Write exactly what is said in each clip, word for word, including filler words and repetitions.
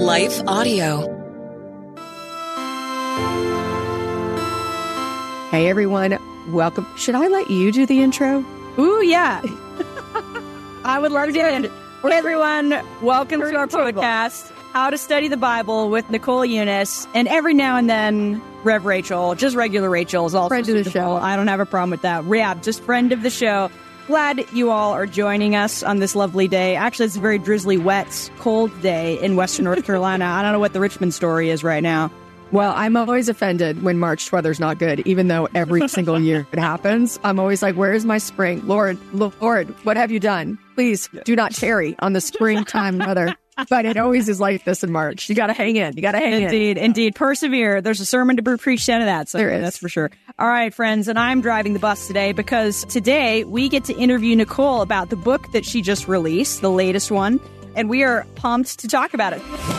Life Audio. Hey everyone, welcome. Should I let you do the intro? Ooh, yeah. I would love to. Hey everyone, welcome to our podcast, How to Study the Bible with Nicole Eunice, and every now and then, Rev Rachel, just regular Rachel is also friend of the show. I don't have a problem with that. Yeah, just friend of the show. Glad you all are joining us on this lovely day. Actually, it's a very drizzly, wet, cold day in Western North Carolina. I don't know what the Richmond story is right now. Well, I'm always offended when March weather's not good, even though every single year it happens. I'm always like, where is my spring? Lord, Lord, what have you done? Please do not tarry on the springtime weather. But it always is like this in March. You got to hang in. You got to hang indeed, in. Indeed, indeed. Persevere. There's a sermon to be preached out of that. So there is. That's for sure. All right, friends. And I'm driving the bus today because today we get to interview Nicole about the book that she just released, the latest one. And we are pumped to talk about it.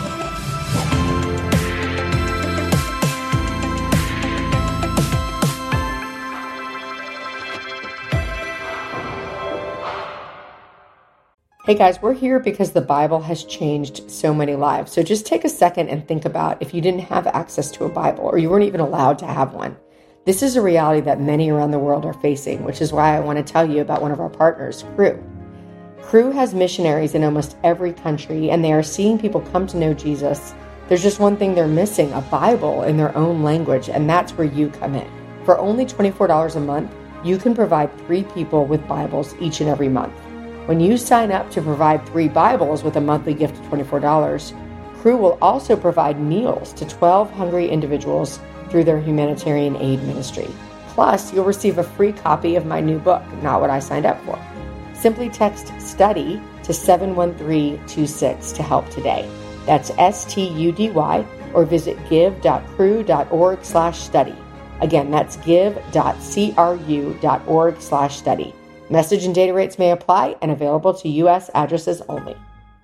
Hey guys, we're here because the Bible has changed so many lives. So just take a second and think about if you didn't have access to a Bible or you weren't even allowed to have one. This is a reality that many around the world are facing, which is why I want to tell you about one of our partners, Cru. Cru has missionaries in almost every country, and they are seeing people come to know Jesus. There's just one thing they're missing, a Bible in their own language, and that's where you come in. For only twenty-four dollars a month, you can provide three people with Bibles each and every month. When you sign up to provide three Bibles with a monthly gift of twenty-four dollars, Cru will also provide meals to twelve hungry individuals through their humanitarian aid ministry. Plus, you'll receive a free copy of my new book, Not What I Signed Up For. Simply text STUDY to seven one three two six to help today. That's S T U D Y, or visit give.cru.org slash study. Again, that's give.cru.org slash study. Message and data rates may apply and available to U S addresses only.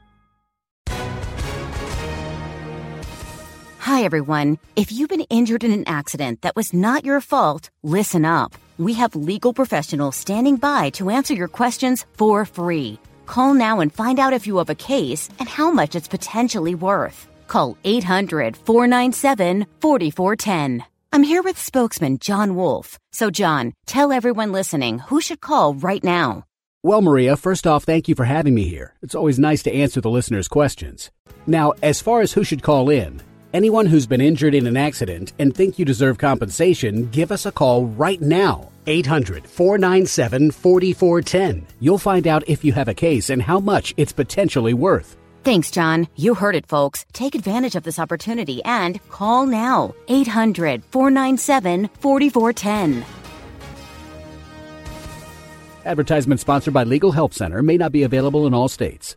Hi, everyone. If you've been injured in an accident that was not your fault, listen up. We have legal professionals standing by to answer your questions for free. Call now and find out if you have a case and how much it's potentially worth. Call eight hundred, four nine seven, four four one zero. I'm here with spokesman John Wolf. So, John, tell everyone listening who should call right now. Well, Maria, first off, thank you for having me here. It's always nice to answer the listeners' questions. Now, as far as who should call in, anyone who's been injured in an accident and think you deserve compensation, give us a call right now. eight hundred, four nine seven, four four one zero. You'll find out if you have a case and how much it's potentially worth. Thanks, John. You heard it, folks. Take advantage of this opportunity and call now. eight hundred, four nine seven, four four one zero. Advertisement sponsored by Legal Help Center. May not be available in all states.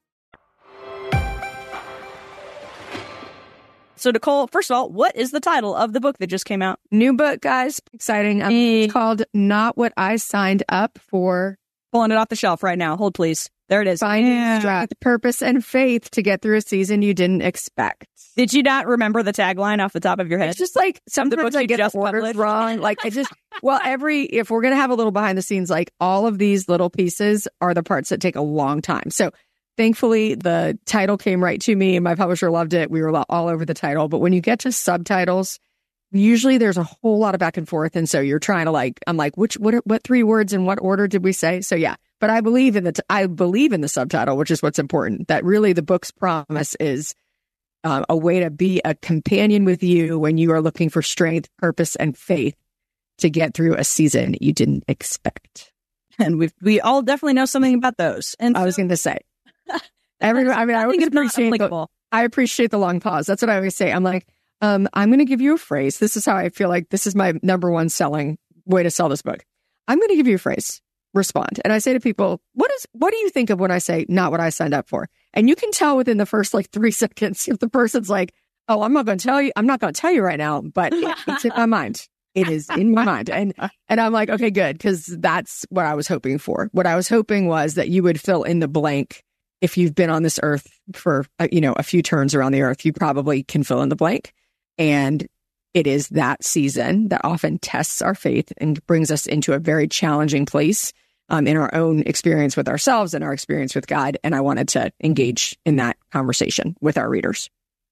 So, Nicole, first of all, what is the title of the book that just came out? New book, guys. Exciting. Um, Hey. It's called Not What I Signed Up For. Pulling it off the shelf right now. Hold, please. There it is. Finding Yeah. strength, purpose, and faith to get through a season you didn't expect. Did you not remember the tagline off the top of your head? It's just like sometimes book I you get just the orders published? wrong. Like I just, well, every, if we're going to have a little behind the scenes, like all of these little pieces are the parts that take a long time. So thankfully the title came right to me and my publisher loved it. We were all over the title. But when you get to subtitles, usually there's a whole lot of back and forth. And so you're trying to like, I'm like, which, what, what three words in what order did we say? So yeah, but I believe in the, t- I believe in the subtitle, which is what's important, that really the book's promise is uh, a way to be a companion with you when you are looking for strength, purpose, and faith to get through a season you didn't expect. And we we all definitely know something about those. And I was going to say, every, I mean, I always think it's not appreciate the, applicable. I appreciate the long pause. That's what I always say. I'm like, um, I'm going to give you a phrase. This is how I feel like this is my number one selling way to sell this book. I'm going to give you a phrase. Respond. And I say to people, what is, what do you think of when I say not what I signed up for? And you can tell within the first like three seconds if the person's like, oh, I'm not going to tell you. I'm not going to tell you right now, but it, it's in my mind. It is in my mind. And, and I'm like, okay, good. Cause that's what I was hoping for. What I was hoping was that you would fill in the blank. If you've been on this earth for, uh, you know, a few turns around the earth, you probably can fill in the blank. And it is that season that often tests our faith and brings us into a very challenging place um, in our own experience with ourselves and our experience with God. And I wanted to engage in that conversation with our readers.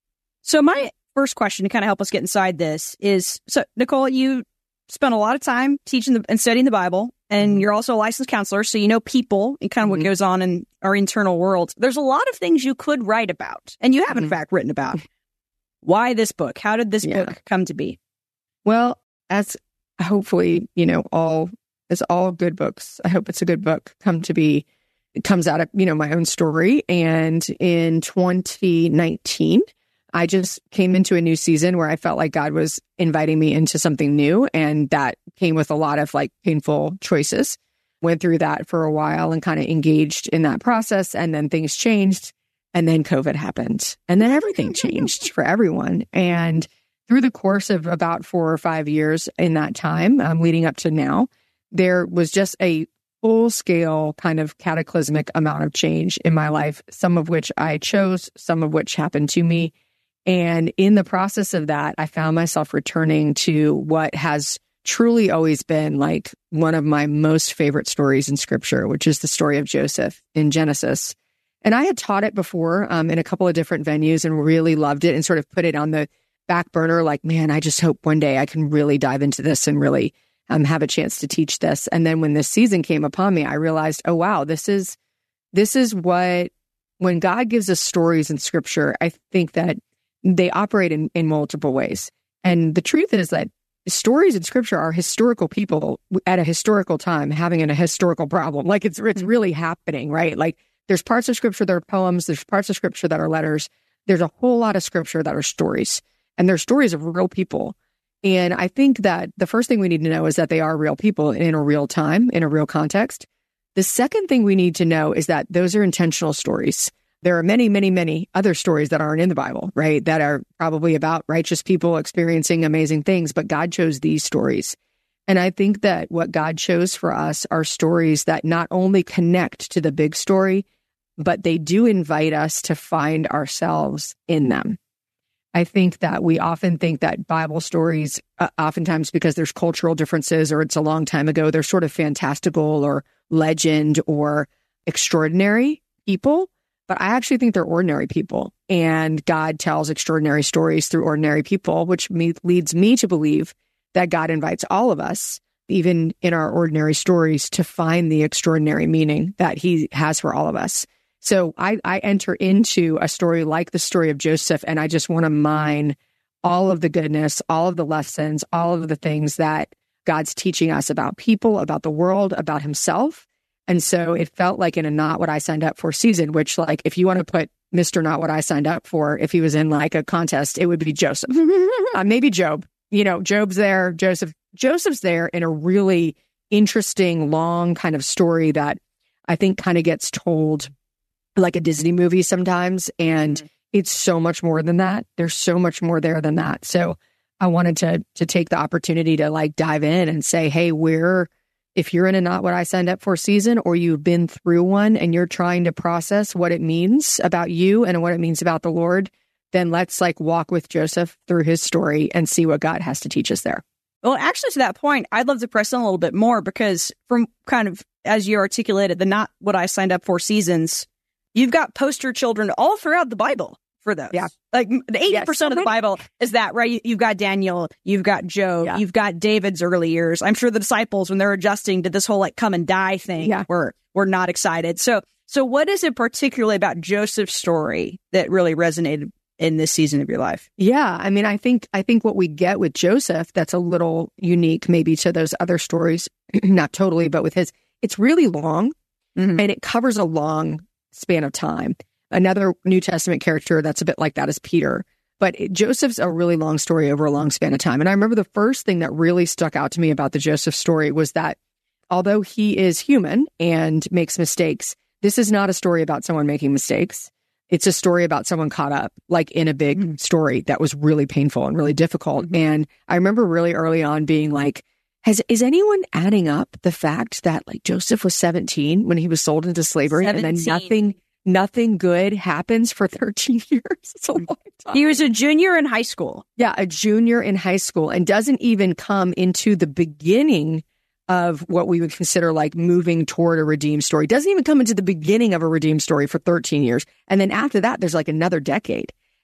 So my first question to kind of help us get inside this is, so Nicole, you spent a lot of time teaching the, and studying the Bible, and you're also a licensed counselor, so you know people and kind of Mm-hmm. what goes on in our internal world. There's a lot of things you could write about, and you have, in Mhm. fact, written about. Why this book? How did this Yeah. book come to be? Well, as hopefully, you know, all as all good books, I hope it's a good book, come to be. It comes out of, you know, my own story. And in twenty nineteen, I just came into a new season where I felt like God was inviting me into something new. And that came with a lot of like painful choices. Went through that for a while and kind of engaged in that process. And then things changed. And then COVID happened. And then everything changed for everyone. And through the course of about four or five years in that time, um, leading up to now, there was just a full-scale kind of cataclysmic amount of change in my life, some of which I chose, some of which happened to me. And in the process of that, I found myself returning to what has truly always been like one of my most favorite stories in Scripture, which is the story of Joseph in Genesis. And I had taught it before um, in a couple of different venues and really loved it and sort of put it on the back burner, like, man, I just hope one day I can really dive into this and really um, have a chance to teach this. And then when this season came upon me, I realized, oh, wow, this is, this is what, when God gives us stories in Scripture, I think that they operate in, in multiple ways. And the truth is that stories in Scripture are historical people at a historical time having a historical problem. Like it's, it's really happening, right? Like there's parts of Scripture that are poems. There's parts of Scripture that are letters. There's a whole lot of Scripture that are stories. And they're stories of real people. And I think that the first thing we need to know is that they are real people in a real time, in a real context. The second thing we need to know is that those are intentional stories. There are many, many, many other stories that aren't in the Bible, right? That are probably about righteous people experiencing amazing things, but God chose these stories. And I think that what God chose for us are stories that not only connect to the big story, but they do invite us to find ourselves in them. I think that we often think that Bible stories, uh, oftentimes because there's cultural differences or it's a long time ago, they're sort of fantastical or legend or extraordinary people. But I actually think they're ordinary people. And God tells extraordinary stories through ordinary people, which me- leads me to believe that God invites all of us, even in our ordinary stories, to find the extraordinary meaning that He has for all of us. So I, I enter into a story like the story of Joseph, and I just want to mine all of the goodness, all of the lessons, all of the things that God's teaching us about people, about the world, about Himself. And so it felt like in a Not What I Signed Up For season, which like if you want to put Mister Not What I Signed Up For, if he was in like a contest, it would be Joseph. uh, maybe Job. You know, Job's there, Joseph. Joseph's there in a really interesting, long kind of story that I think kind of gets told like a Disney movie sometimes. And mm-hmm. it's so much more than that. There's so much more there than that. So I wanted to to take the opportunity to like dive in and say, hey, we're, if you're in a Not What I Signed Up For season, or you've been through one and you're trying to process what it means about you and what it means about the Lord, then let's like walk with Joseph through his story and see what God has to teach us there. Well, actually, to that point, I'd love to press on a little bit more because from kind of, as you articulated, the Not What I Signed Up For seasons, you've got poster children all throughout the Bible for those. Yeah. Like eighty percent yes. of the Bible is that, right? You've got Daniel, you've got Job, yeah. you've got David's early years. I'm sure the disciples, when they're adjusting to this whole like come and die thing, yeah. were, were not excited. So, so what is it particularly about Joseph's story that really resonated in this season of your life? Yeah. I mean, I think, I think what we get with Joseph that's a little unique maybe to those other stories, not totally, but with his, it's really long mm-hmm. and it covers a long span of time. Another New Testament character that's a bit like that is Peter. But it, Joseph's a really long story over a long span of time. And I remember the first thing that really stuck out to me about the Joseph story was that although he is human and makes mistakes, this is not a story about someone making mistakes. It's a story about someone caught up, like in a big mm-hmm. story that was really painful and really difficult. Mm-hmm. And I remember really early on being like, Has is anyone adding up the fact that like Joseph was seventeen when he was sold into slavery seventeen and then nothing nothing good happens for thirteen years? It's a long time. He was a junior in high school. Yeah, a junior in high school and doesn't even come into the beginning of what we would consider like moving toward a redeemed story. Doesn't even come into the beginning of a redeemed story for thirteen years. And then after that, there's like another decade.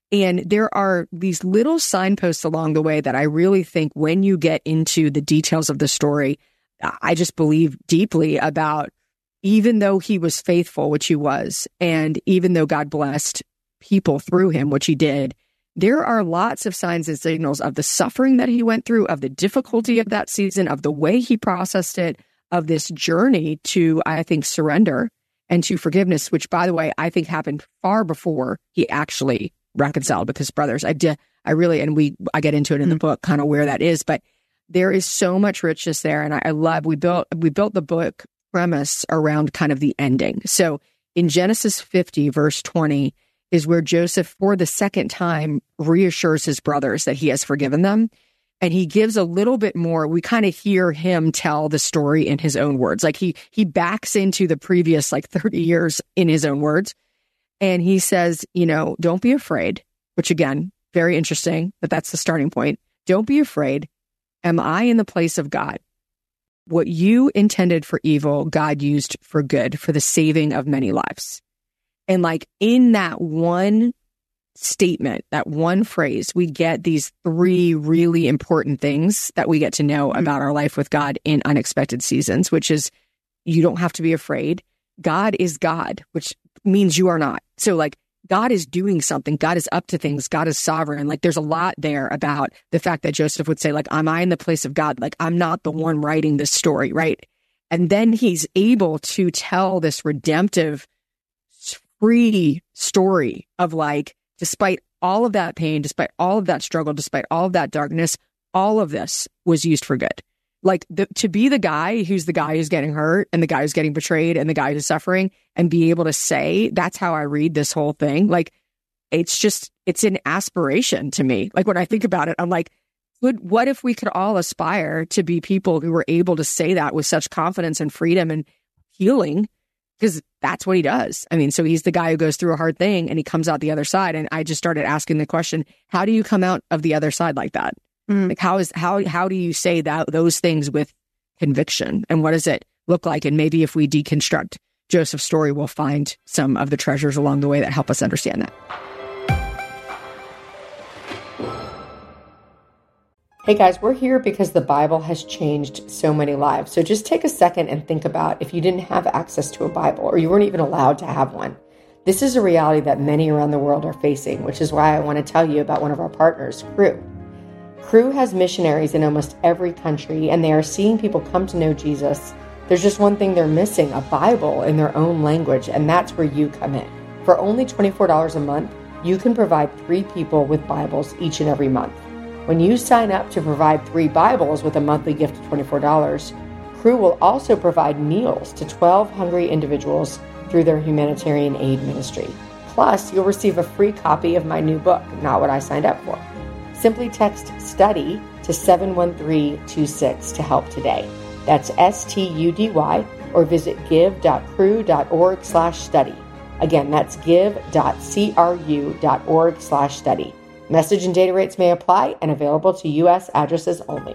And there are these little signposts along the way that I really think when you get into the details of the story, I just believe deeply about, even though he was faithful, which he was, and even though God blessed people through him, which he did, there are lots of signs and signals of the suffering that he went through, of the difficulty of that season, of the way he processed it, of this journey to, I think, surrender and to forgiveness, which, by the way, I think happened far before he actually reconciled with his brothers. I did, I really, and we, I get into it in the book, kind of where that is, but there is so much richness there. And I, I love, we built, we built the book premise around kind of the ending. So in Genesis fifty, verse twenty, is where Joseph, for the second time, reassures his brothers that he has forgiven them. And he gives a little bit more. We kind of hear him tell the story in his own words. Like he he backs into the previous like thirty years in his own words. And he says, you know, don't be afraid, which again, very interesting that that's the starting point. Don't be afraid. Am I in the place of God? What you intended for evil, God used for good, for the saving of many lives. And like in that one statement, that one phrase, we get these three really important things that we get to know about our life with God in unexpected seasons, which is you don't have to be afraid. God is God, which means you are not. So like God is doing something. God is up to things. God is sovereign. Like there's a lot there about the fact that Joseph would say, like, am I in the place of God? Like I'm not the one writing this story, right? And then he's able to tell this redemptive, free story of like, despite all of that pain, despite all of that struggle, despite all of that darkness, all of this was used for good. Like the, to be the guy who's the guy who's getting hurt and the guy who's getting betrayed and the guy who's suffering and be able to say, that's how I read this whole thing. Like, it's just, it's an aspiration to me. Like when I think about it, I'm like, would, what if we could all aspire to be people who were able to say that with such confidence and freedom and healing? Because that's what he does. I mean, so he's the guy who goes through a hard thing and he comes out the other side. And I just started asking the question, how do you come out of the other side like that? Mm. Like how is how how do you say that those things with conviction? And what does it look like? And maybe if we deconstruct Joseph's story, we'll find some of the treasures along the way that help us understand that. Hey guys, we're here because the Bible has changed so many lives. So just take a second and think about if you didn't have access to a Bible or you weren't even allowed to have one. This is a reality that many around the world are facing, which is why I want to tell you about one of our partners, Cru. Cru has missionaries in almost every country, and they are seeing people come to know Jesus. There's just one thing they're missing, a Bible in their own language, and that's where you come in. For only twenty-four dollars a month, you can provide three people with Bibles each and every month. When you sign up to provide three Bibles with a monthly gift of twenty-four dollars, Cru will also provide meals to twelve hungry individuals through their humanitarian aid ministry. Plus, you'll receive a free copy of my new book, Not What I Signed Up For. Simply text STUDY to seven one three two six to help today. That's S T U D Y, or visit give.cru.org slash study. Again, that's give.cru.org slash study. Message and data rates may apply and available to U S addresses only.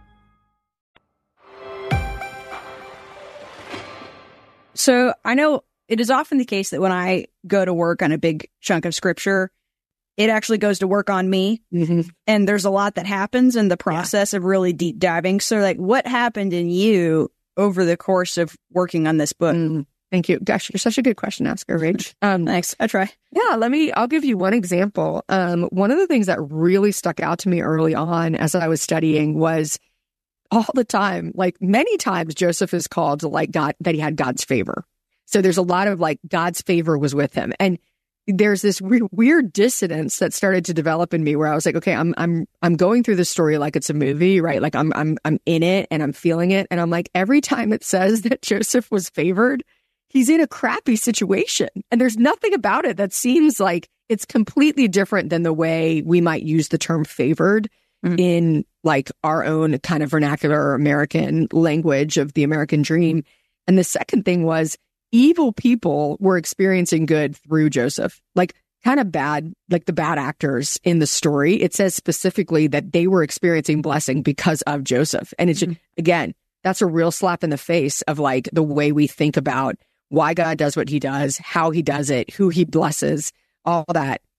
So I know it is often the case that when I go to work on a big chunk of scripture, it actually goes to work on me. Mm-hmm. And there's a lot that happens in the process yeah. of really deep diving. So like what happened in you over the course of working on this book? Mm, thank you. Gosh, you're such a good question asker, Rach. Um, Thanks. I try. Yeah, let me, I'll give you one example. Um, one of the things that really stuck out to me early on as I was studying was all the time, like many times Joseph is called to like God, that he had God's favor. So there's a lot of like God's favor was with him. And there's this re- weird dissonance that started to develop in me where I was like, okay, I'm I'm I'm going through this story like it's a movie, right? Like I'm I'm I'm in it and I'm feeling it, and I'm like, every time it says that Joseph was favored, he's in a crappy situation, and there's nothing about it that seems like it's completely different than the way we might use the term favored mm-hmm. in like our own kind of vernacular American language of the American dream. And the second thing was, evil people were experiencing good through Joseph, like kind of bad, like the bad actors in the story. It says specifically that they were experiencing blessing because of Joseph. And it's, mm-hmm. again, that's a real slap in the face of like the way we think about why God does what he does, how he does it, who he blesses, all that.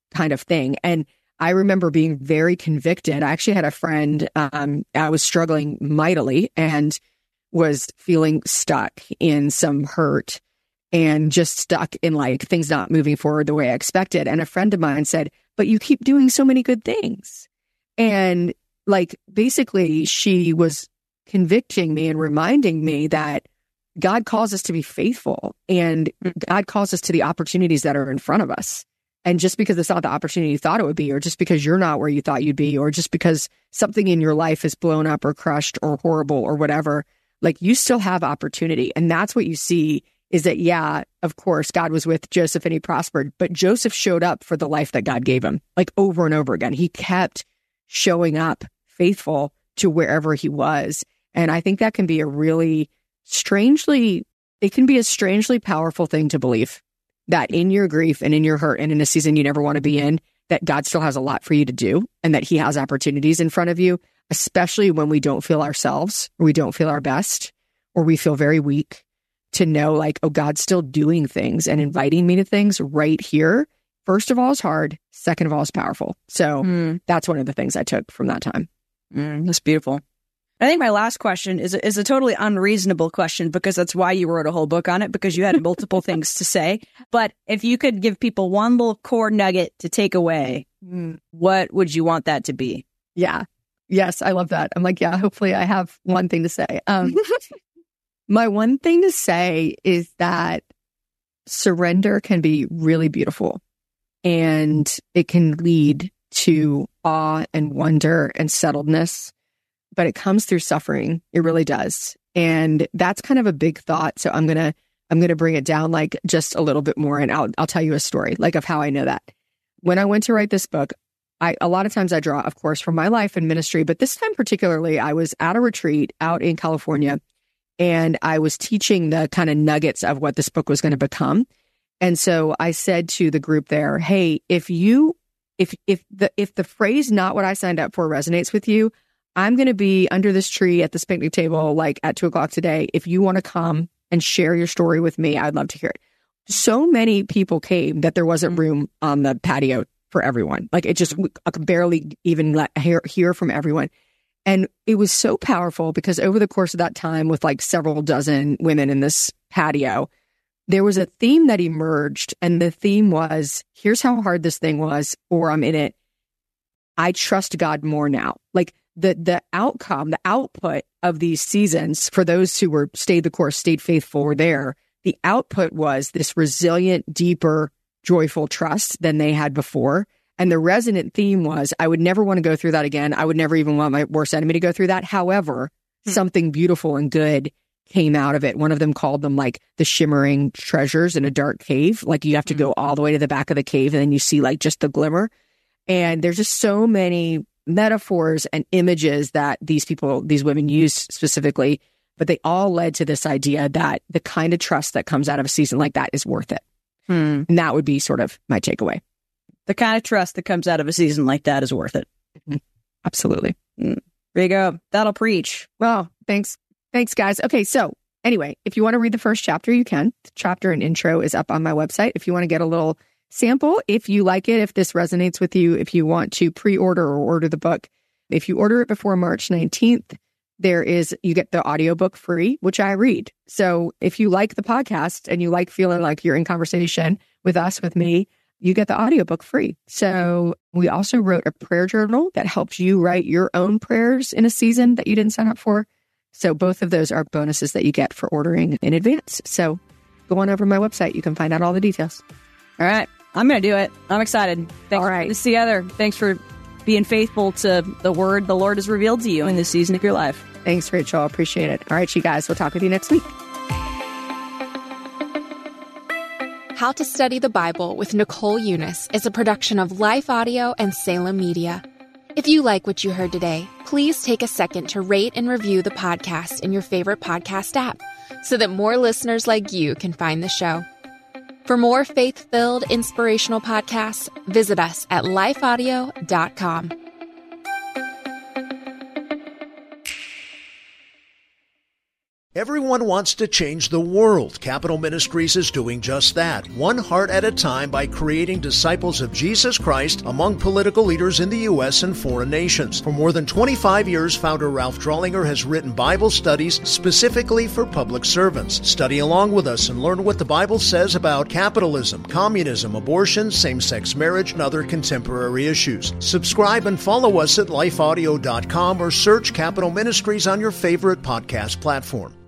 kind of thing. And I remember being very convicted. I actually had a friend, um, I was struggling mightily and was feeling stuck in some hurt and just stuck in like things not moving forward the way I expected. And a friend of mine said, but you keep doing so many good things. And like, basically she was convicting me and reminding me that God calls us to be faithful and God calls us to the opportunities that are in front of us. And just because it's not the opportunity you thought it would be, or just because you're not where you thought you'd be, or just because something in your life is blown up or crushed or horrible or whatever, like you still have opportunity. And that's what you see is that, yeah, of course, God was with Joseph and he prospered, but Joseph showed up for the life that God gave him, like over and over again. He kept showing up faithful to wherever he was. And I think that can be a really strangely, it can be a strangely powerful thing to believe. That in your grief and in your hurt and in a season you never want to be in, that God still has a lot for you to do and that he has opportunities in front of you, especially when we don't feel ourselves, or we don't feel our best, or we feel very weak, to know like, oh, God's still doing things and inviting me to things right here. First of all is hard. Second of all is powerful. So mm. that's one of the things I took from that time. Mm, that's beautiful. I think my last question is a, is a totally unreasonable question because that's why you wrote a whole book on it, because you had multiple things to say. But if you could give people one little core nugget to take away, mm. what would you want that to be? Yeah. Yes, I love that. I'm like, yeah, hopefully I have one thing to say. Um, my one thing to say is that surrender can be really beautiful and it can lead to awe and wonder and settledness. But it comes through suffering. It really does. And that's kind of a big thought. So I'm going to, I'm going to bring it down like just a little bit more. And I'll, I'll tell you a story like of how I know that. When I went to write this book, I, a lot of times I draw, of course, from my life and ministry, but this time particularly, I was at a retreat out in California and I was teaching the kind of nuggets of what this book was going to become. And so I said to the group there, hey, if you, if, if the, if the phrase, not what I signed up for resonates with you, I'm going to be under this tree at this picnic table, like at two o'clock today. If you want to come and share your story with me, I'd love to hear it. So many people came that there wasn't room on the patio for everyone. Like it just, I could barely even let hear, hear from everyone. And it was so powerful because over the course of that time with like several dozen women in this patio, there was a theme that emerged. And the theme was, here's how hard this thing was, or I'm in it. I trust God more now. Like, The the outcome, the output of these seasons, for those who were stayed the course, stayed faithful, were there. The output was this resilient, deeper, joyful trust than they had before. And the resonant theme was, I would never want to go through that again. I would never even want my worst enemy to go through that. However, hmm. something beautiful and good came out of it. One of them called them like the shimmering treasures in a dark cave. Like you have to hmm. go all the way to the back of the cave and then you see like just the glimmer. And there's just so many metaphors and images that these people, these women used specifically, but they all led to this idea that the kind of trust that comes out of a season like that is worth it. Hmm. And that would be sort of my takeaway. The kind of trust that comes out of a season like that is worth it. Mm-hmm. Absolutely. Mm. There you go. That'll preach. Well, thanks. Thanks, guys. Okay. So anyway, if you want to read the first chapter, you can. The chapter and intro is up on my website. If you want to get a little sample, if you like it, if this resonates with you, if you want to pre-order or order the book, if you order it before March nineteenth, there is, you get the audiobook free, which I read. So if you like the podcast and you like feeling like you're in conversation with us, with me, you get the audiobook free. So we also wrote a prayer journal that helps you write your own prayers in a season that you didn't sign up for. So both of those are bonuses that you get for ordering in advance. So go on over to my website. You can find out all the details. All right. I'm going to do it. I'm excited. Thanks all right. for this together. Thanks for being faithful to the word the Lord has revealed to you in this season of your life. Thanks, Rachel. I appreciate it. All right, you guys. We'll talk with you next week. How to Study the Bible with Nicole Eunice is a production of Life Audio and Salem Media. If you like what you heard today, please take a second to rate and review the podcast in your favorite podcast app so that more listeners like you can find the show. For more faith-filled, inspirational podcasts, visit us at life audio dot com. Everyone wants to change the world. Capital Ministries is doing just that, one heart at a time, by creating disciples of Jesus Christ among political leaders in the U S and foreign nations. For more than twenty-five years, founder Ralph Drollinger has written Bible studies specifically for public servants. Study along with us and learn what the Bible says about capitalism, communism, abortion, same-sex marriage, and other contemporary issues. Subscribe and follow us at life audio dot com or search Capital Ministries on your favorite podcast platform.